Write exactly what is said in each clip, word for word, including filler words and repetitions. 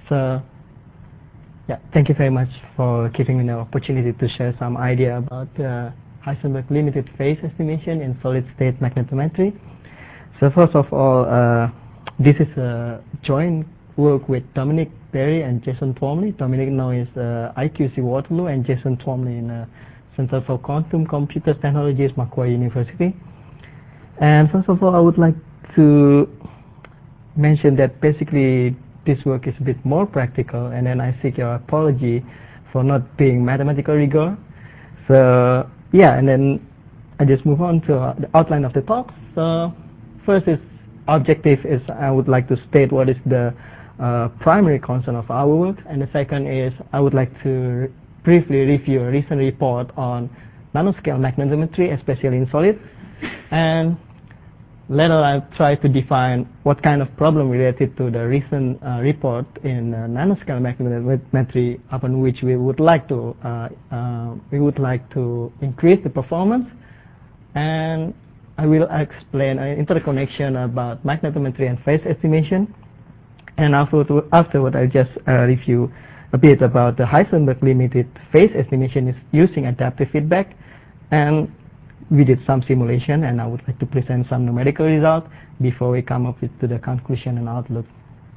So, yeah, thank you very much for giving me the opportunity to share some idea about uh, Heisenberg limited phase estimation in solid-state magnetometry. So first of all, uh, this is a joint work with Dominic Perry and Jason Twomley. Dominic now is uh, I Q C Waterloo, and Jason Twomley in uh, Center for Quantum Computer Technologies, Macquarie University. And first of all, I would like to mention that basically this work is a bit more practical, and then I seek your apology for not being mathematical rigor. So yeah, and then I just move on to uh, the outline of the talk. So first is objective is I would like to state what is the uh, primary concern of our work, and the second is I would like to briefly review a recent report on nanoscale magnetometry, especially in solid, and later I'll try to define what kind of problem related to the recent uh, report in uh, nanoscale magnetometry upon which we would like to uh, uh, we would like to increase the performance, and I will explain an interconnection about magnetometry and phase estimation, and afterward, afterward I'll just uh, review a bit about the Heisenberg limited phase estimation is using adaptive feedback, and we did some simulation, and I would like to present some numerical results before we come up with to the conclusion and outlook.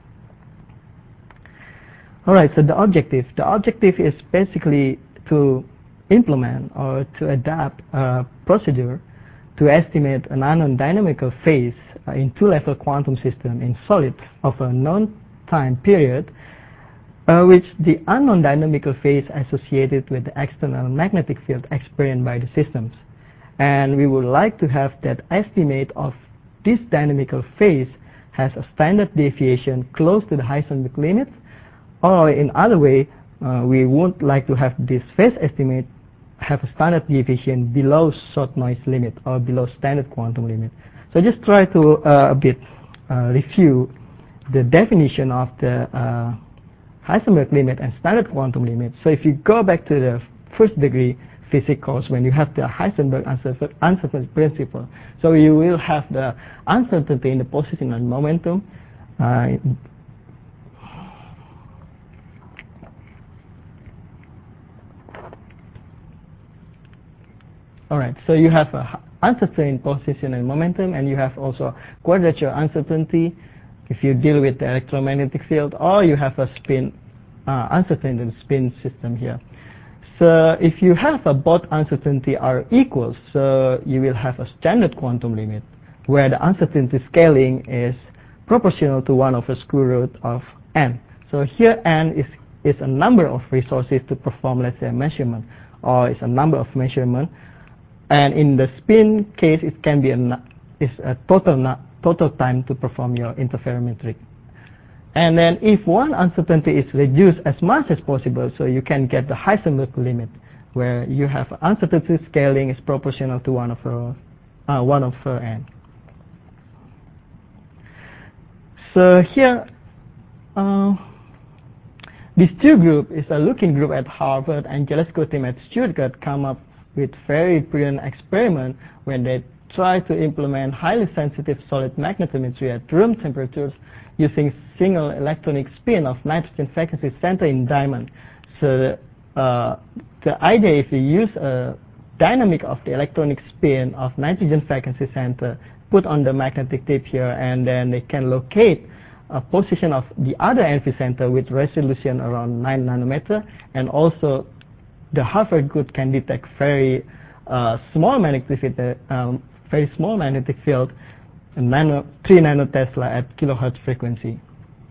All right, so the objective. The objective is basically to implement or to adapt a procedure to estimate an unknown dynamical phase uh, in two-level quantum system in solid of a known time period, uh, which the unknown dynamical phase associated with the external magnetic field experienced by the systems. And we would like to have that estimate of this dynamical phase has a standard deviation close to the Heisenberg limit, or in other way, uh, we would like to have this phase estimate have a standard deviation below short noise limit or below standard quantum limit. So just try to uh, a bit uh, review the definition of the uh, Heisenberg limit and standard quantum limit. So if you go back to the first degree physics course, when you have the Heisenberg uncertainty principle, so you will have the uncertainty in the position and momentum. Uh, all right, so you have a uncertainty in position and momentum, and you have also quadrature uncertainty if you deal with the electromagnetic field, or you have a spin uh, uncertainty in the spin system here. So if you have a both uncertainty are equal, so you will have a standard quantum limit where the uncertainty scaling is proportional to one over square root of n. So here n is, is a number of resources to perform, let's say, a measurement, or it's a number of measurement. And in the spin case, it can be a, is a total, total time to perform your interferometric. And then if one uncertainty is reduced as much as possible, so you can get the Heisenberg limit, where you have uncertainty scaling is proportional to one over uh, one over n. So here, uh, this two group is a looking group at Harvard, and Gillespie team at Stuttgart come up with very brilliant experiment when they try to implement highly sensitive solid magnetometry at room temperatures using single electronic spin of nitrogen vacancy center in diamond. So uh, the idea is to use a dynamic of the electronic spin of nitrogen vacancy center put on the magnetic tip here, and then they can locate a position of the other N V center with resolution around nine nanometer, and also the Harvard group can detect very uh, small magnetic field, um, very small magnetic field, nano, three nanotesla at kilohertz frequency.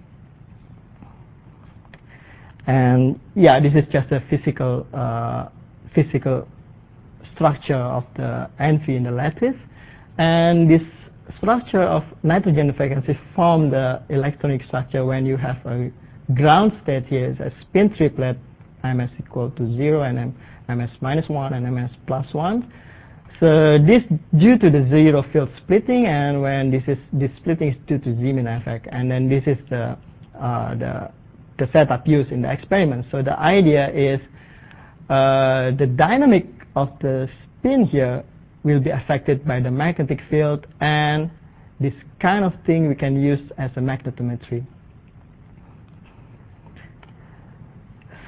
And yeah, this is just a physical uh, physical structure of the N V in the lattice, and this structure of nitrogen vacancy form the electronic structure when you have a ground state here is a spin triplet, ms equal to zero, and ms minus one, and ms plus one. So this due to the zero field splitting, and when this is this splitting is due to Zeeman effect, and then this is the uh, the the setup used in the experiment. So the idea is uh, the dynamic of the spin here will be affected by the magnetic field, and this kind of thing we can use as a magnetometry.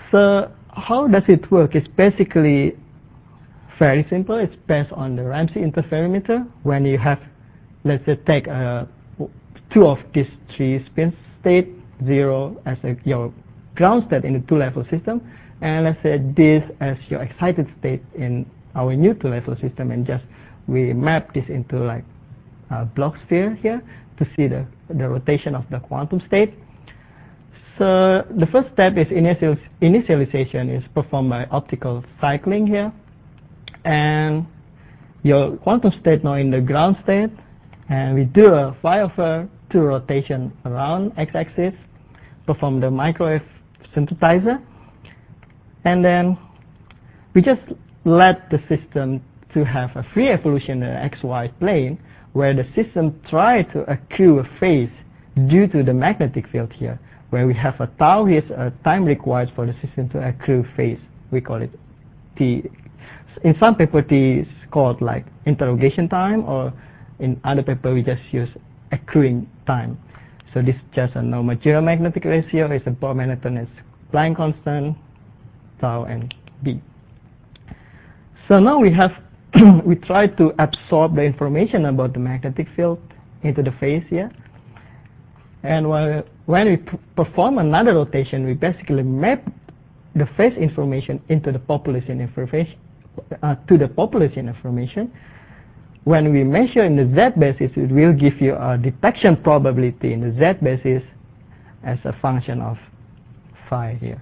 So how does it work? It's basically very simple. It's based on the Ramsey interferometer. When you have, let's say, take uh, two of these three spin state, zero as a, your ground state in the two-level system, and let's say this as your excited state in our new two-level system, and just we map this into like a block sphere here to see the, the rotation of the quantum state. So the first step is initial, initialization is performed by optical cycling here. And your quantum state now in the ground state. And we do a phi over two rotation around x-axis, perform the microwave synthesizer. And then we just let the system to have a free evolution in the xy plane, where the system try to accrue a phase due to the magnetic field here, where we have a tau. Here's a time required for the system to accrue phase. We call it T. In some paper, T is called like interrogation time, or in other paper, we just use accruing time. So this is just a normal zero magnetic ratio. It's a Bohr magneton, it's Planck constant, tau, and B. So now we have we try to absorb the information about the magnetic field into the phase here. And while, when we perform another rotation, we basically map the phase information into the population information, uh, to the population information. When we measure in the Z basis, it will give you a detection probability in the Z basis as a function of phi here.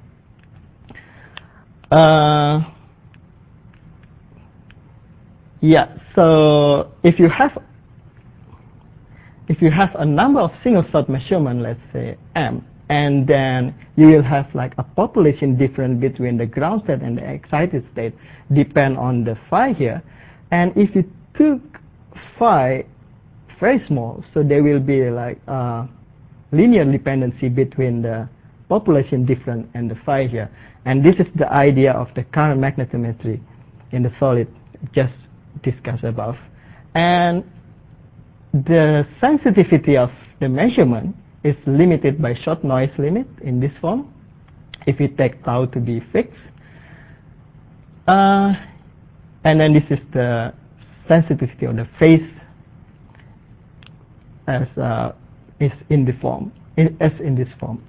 Uh, yeah, so if you have if you have a number of single shot measurement, let's say M, and then you will have like a population difference between the ground state and the excited state, depend on the phi here. And if you took phi very small, so there will be like a linear dependency between the population difference and the phi here. And this is the idea of the current magnetometry in the solid just discussed above. And the sensitivity of the measurement is limited by short noise limit in this form, if you take tau to be fixed. Uh, and then this is the sensitivity of the phase as uh, is in the form, in, as in this form.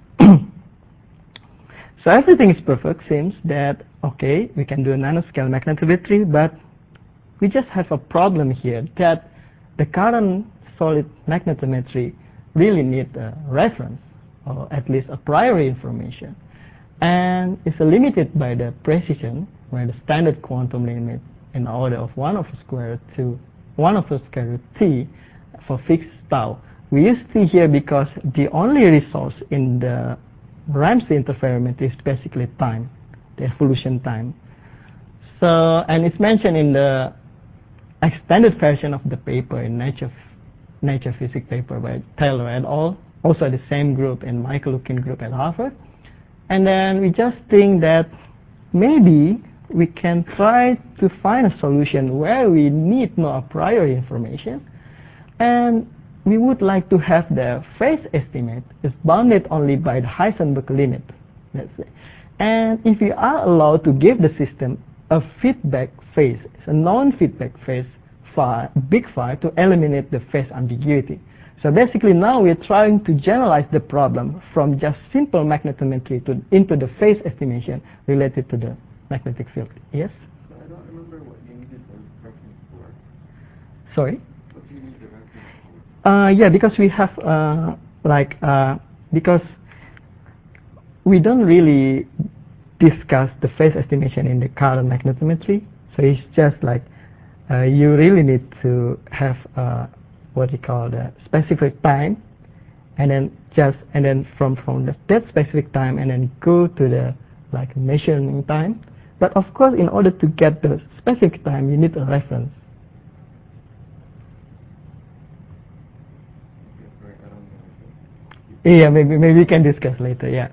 So everything is perfect. Seems that okay, we can do a nanoscale magnetometry, but we just have a problem here that the current solid magnetometry really need a reference, or at least a priori information, and it's limited by the precision, where the standard quantum limit in the order of one over square root to one over square root t for fixed tau. We use t here because the only resource in the Ramsey interferometer is basically time, the evolution time. So, and it's mentioned in the extended version of the paper in Nature Nature Physics paper by Taylor et al. Also the same group in Michael Lukin group at Harvard. And then we just think that maybe we can try to find a solution where we need no a priori information, and we would like to have the phase estimate is bounded only by the Heisenberg limit, let's say. And if we are allowed to give the system a feedback phase, a non-feedback phase, phi, big phi, to eliminate the phase ambiguity. So basically now we're trying to generalize the problem from just simple magnetometry to into the phase estimation related to the magnetic field. Yes? I don't remember what you needed the reference for. Sorry? What do you need the reference for? Uh, yeah, because we have uh, like uh, because we don't really discuss the phase estimation in the current magnetometry. So it's just like uh, you really need to have uh, what you call the specific time, and then just and then from from the, that specific time, and then go to the like measuring time. But of course, in order to get the specific time, you need a reference. Yeah, maybe maybe we can discuss later. Yeah.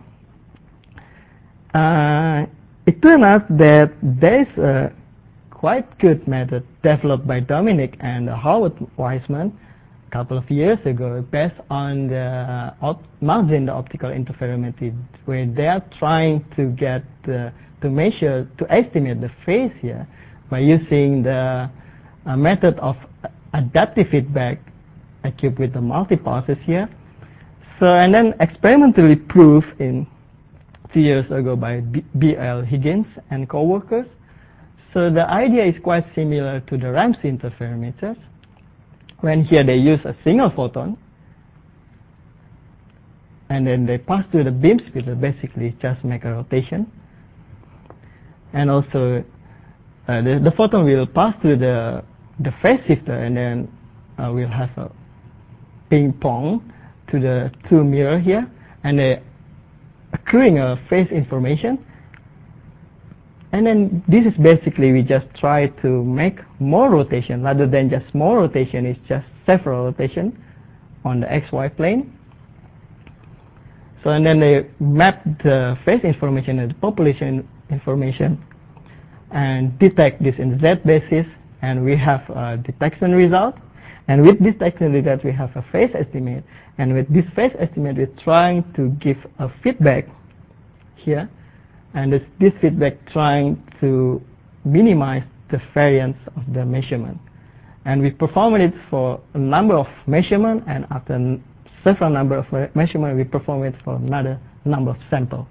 Uh, it turned out that there is a quite good method developed by Dominic and Howard Wiseman couple of years ago based on the op Mach-Zehnder optical interferometry, where they are trying to get uh, to measure, to estimate the phase here by using the uh, method of adaptive feedback equipped with the multi-pulses here. So, and then experimentally proved in two years ago by B L Higgins and co-workers. So the idea is quite similar to the Ramsey interferometers, when here they use a single photon and then they pass through the beam splitter, basically just make a rotation. And also uh, the, the photon will pass through the, the phase shifter, and then uh, we'll have a ping pong to the two mirror here, and they accruing a phase information. And then this is basically, we just try to make more rotation rather than just more rotation, it's just several rotation on the X Y plane. So, and then they map the phase information and the population information and detect this in Z basis, and we have a detection result. And with this detection result, we have a phase estimate. And with this phase estimate, we're trying to give a feedback here. And this, this feedback trying to minimize the variance of the measurement. And we performed it for a number of measurements, and after several number of measurements, we perform it for another number of samples.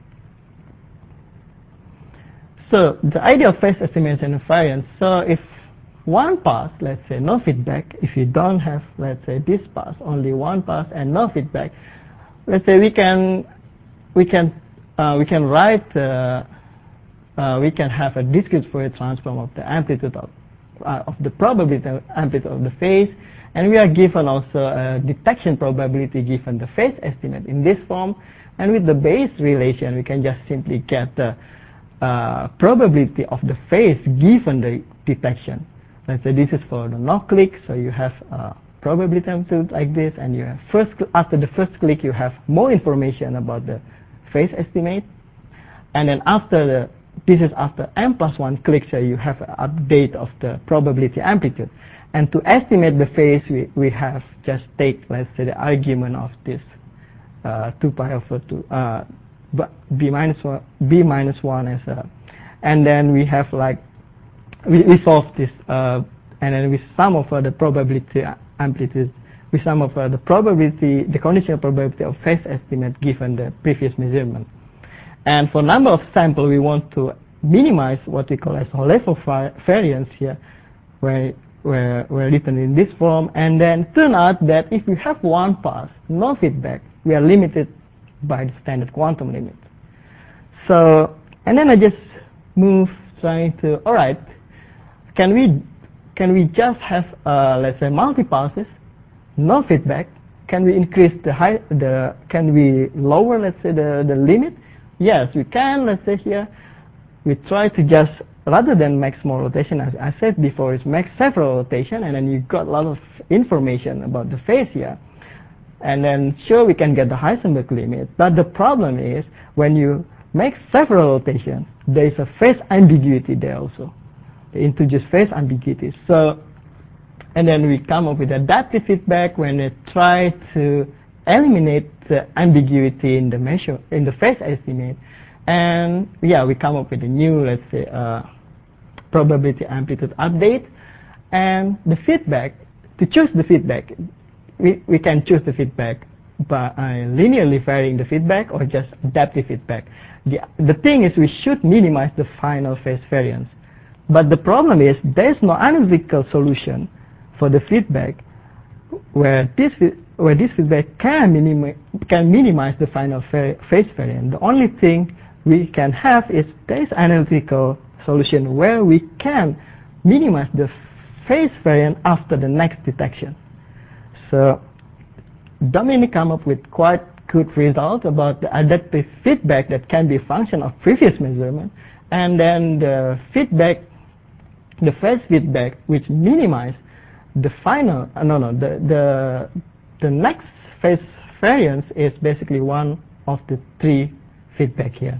So the idea of phase estimation and variance, so if one pass, let's say no feedback, if you don't have, let's say this pass, only one pass and no feedback, let's say we can, we can Uh, we can write, uh, uh, we can have a discrete Fourier transform of the amplitude of, uh, of the probability of amplitude of the phase, and we are given also a detection probability given the phase estimate in this form, and with the Bayes relation, we can just simply get the uh, probability of the phase given the detection. Let's say this is for the no click, so you have uh, probability amplitude like this, and you have first, after the first click, you have more information about the phase estimate, and then after the, this is after m plus one click, so you have an update of the probability amplitude. And to estimate the phase, we, we have just take, let's say, the argument of this uh, two pi over two, uh, b minus one, b minus one as a, and then we have like, we, we solve this, uh, and then we sum over the probability amplitude. We sum of uh, the probability, the conditional probability of phase estimate given the previous measurement. And for number of samples, we want to minimize what we call as a level variance here, where, where we're written in this form. And then turn out that if we have one pass, no feedback, we are limited by the standard quantum limit. So, and then I just move trying to, all right, can we, can we just have, uh, let's say, multi-passes? No feedback. Can we increase the high, the, can we lower, let's say, the, the limit? Yes, we can. Let's say here, we try to just, rather than make small rotation, as I said before, is make several rotation, and then you got a lot of information about the phase here. And then sure, we can get the Heisenberg limit, but the problem is, when you make several rotations, there is a phase ambiguity there also. They introduce phase ambiguity. So, and then we come up with adaptive feedback when they try to eliminate the ambiguity in the measure, in the phase estimate. And yeah, we come up with a new, let's say, uh, probability amplitude update. And the feedback, to choose the feedback, we, we can choose the feedback by uh, linearly varying the feedback or just adaptive feedback. The, the thing is, we should minimize the final phase variance. But the problem is, there is no analytical solution for the feedback where this where this feedback can minimize can minimize the final phase variance. The only thing we can have is there is analytical solution where we can minimize the phase variance after the next detection. So Dominic came up with quite good result about the adaptive feedback that can be a function of previous measurement, and then the feedback, the phase feedback, which minimize the final, uh, no, no, the, the, the next phase variance is basically one of the three feedback here.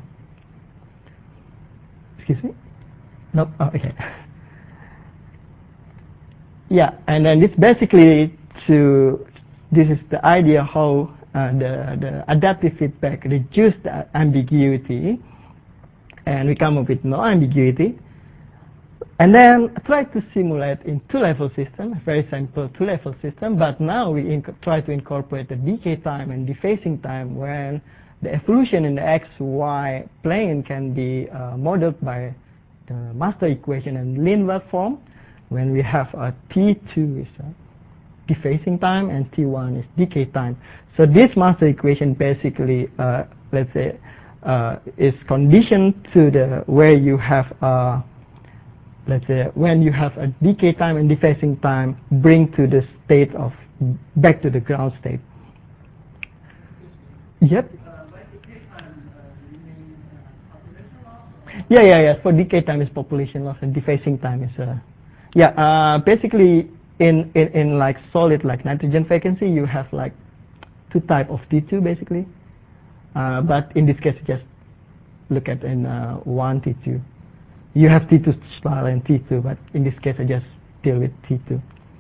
Excuse me? Nope, oh, okay. Yeah, and then it's basically to this is the idea how uh, the, the adaptive feedback reduce the ambiguity, and we come up with no ambiguity. And then try to simulate in two-level system, a very simple two-level system, but now we try to incorporate the decay time and dephasing time when the evolution in the X Y plane can be uh, modeled by the master equation in Lindblad form, when we have a T two is a dephasing time and T one is decay time. So this master equation basically, uh, let's say, uh, is conditioned to the where you have a let's say when you have a decay time and dephasing time, bring to the state of back to the ground state. Yep. Uh, by decay time, uh, you mean uh, population loss? Yeah, yeah, yeah. For decay time is population loss, and dephasing time is uh, yeah. Uh, basically, in, in in like solid like nitrogen vacancy, you have like two type of T two basically. Uh, but in this case, just look at in uh, one T two. You have T two style and T two, but in this case I just deal with T two.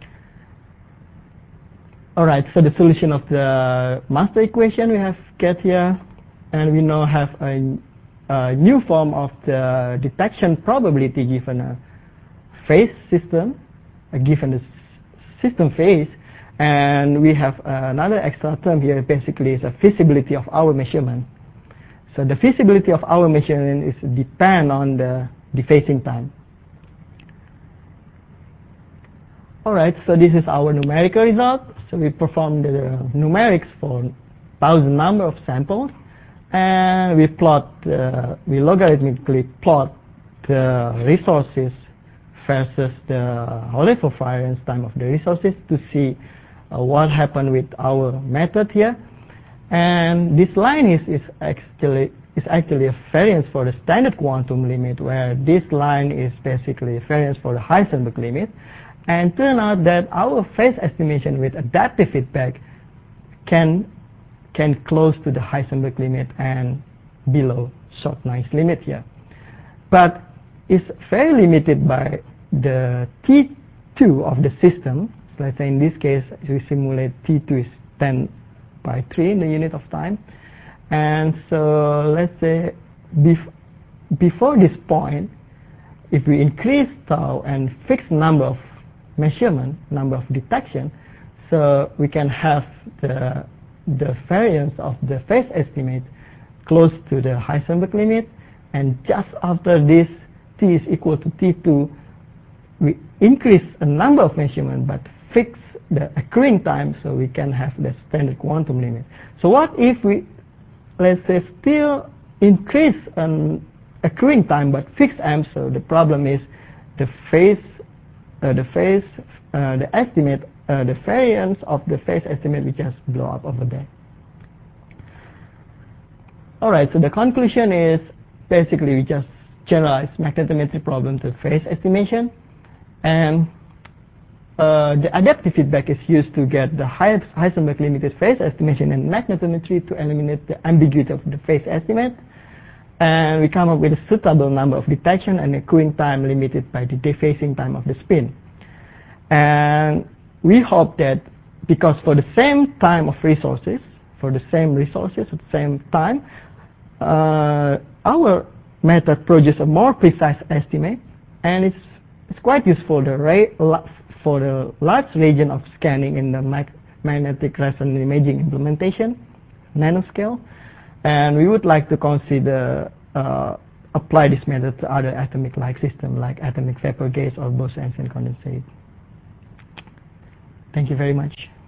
Alright, so the solution of the master equation we have get here, and we now have a, a new form of the detection probability given a phase system, uh, given the system phase, and we have another extra term here, basically is a feasibility of our measurement. So the feasibility of our measurement is depend on the dephasing time. Alright, so this is our numerical result. So we performed the numerics for thousand number of samples, and we plot, uh, we logarithmically plot the resources versus the whole variance time of the resources to see uh, what happened with our method here. And this line is, is actually is actually a variance for the standard quantum limit, where this line is basically a variance for the Heisenberg limit. And turn out that our phase estimation with adaptive feedback can can close to the Heisenberg limit and below short noise limit here. But it's very limited by the T two of the system. So let's say in this case we simulate T two is ten by three in the unit of time. And so let's say bef before this point, if we increase tau and fix number of measurement, number of detection, so we can have the the variance of the phase estimate close to the Heisenberg limit, and just after this T is equal to T two, we increase a number of measurement but fix the occurring time, so we can have the standard quantum limit. So what if we, let's say, still increase an occurring time but fix M? So the problem is the phase, uh, the phase, uh, the estimate, uh, the variance of the phase estimate will just blow up over there. All right. So the conclusion is basically we just generalize magnetometry problem to phase estimation, and Uh, the adaptive feedback is used to get the Heisenberg limited phase estimation in magnetometry to eliminate the ambiguity of the phase estimate. And we come up with a suitable number of detection and occurring time limited by the dephasing time of the spin. And we hope that because for the same time of resources, for the same resources at the same time, uh, our method produces a more precise estimate, and it's, it's quite useful the rate for the large region of scanning in the mag magnetic resonance imaging implementation, nanoscale. And we would like to consider uh, apply this method to other atomic-like systems like atomic vapor gauge or Bose-Einstein condensate. Thank you very much.